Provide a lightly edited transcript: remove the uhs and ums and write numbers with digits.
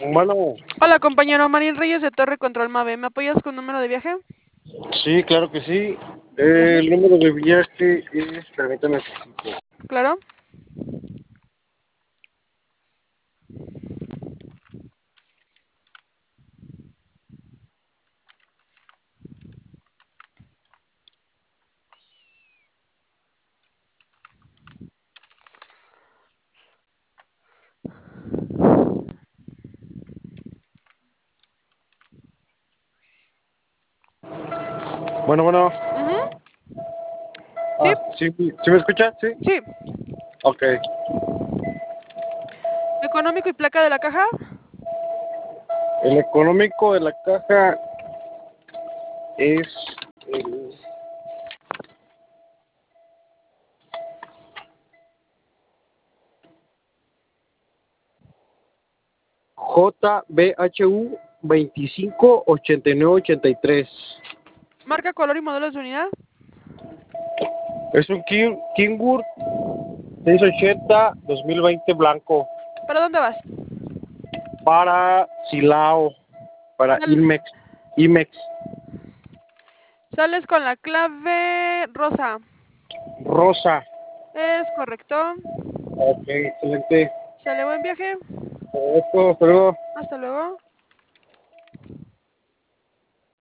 Bueno, Hola, compañero Marín Reyes de Torre Control Mave. ¿Me apoyas con número de viaje? sí, claro que sí. El Gracias. número de viaje es, permítame un poquito. Claro. Bueno. Ujú. Sí, Sí, ¿sí me escucha? Sí. sí. Ok. Económico y placa de la caja. El económico de la caja es el JBHU 258983. Marca, color y modelos de unidad. Es un Kenwood 680 2020 blanco ¿Para dónde vas? para Silao, para Sal- IMEX. Sales con la clave rosa. Rosa. Es correcto. Ok, excelente. Sale, buen viaje. Esto, pero Hasta luego.